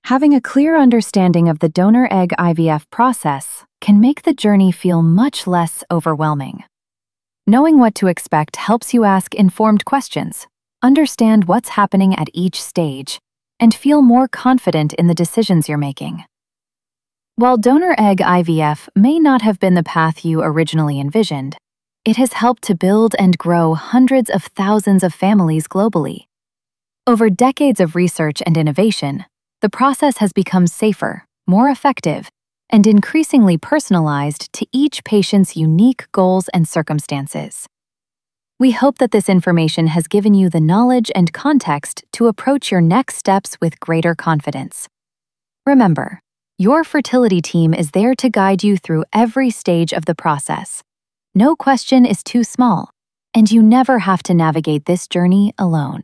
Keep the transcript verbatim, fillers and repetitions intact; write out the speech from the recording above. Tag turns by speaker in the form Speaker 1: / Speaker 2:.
Speaker 1: Having a clear understanding of the donor egg I V F process can make the journey feel much less overwhelming. Knowing what to expect helps you ask informed questions, understand what's happening at each stage, and feel more confident in the decisions you're making. While donor egg I V F may not have been the path you originally envisioned, it has helped to build and grow hundreds of thousands of families globally. Over decades of research and innovation, the process has become safer, more effective, and increasingly personalized to each patient's unique goals and circumstances. We hope that this information has given you the knowledge and context to approach your next steps with greater confidence. Remember, your fertility team is there to guide you through every stage of the process. No question is too small, and you never have to navigate this journey alone.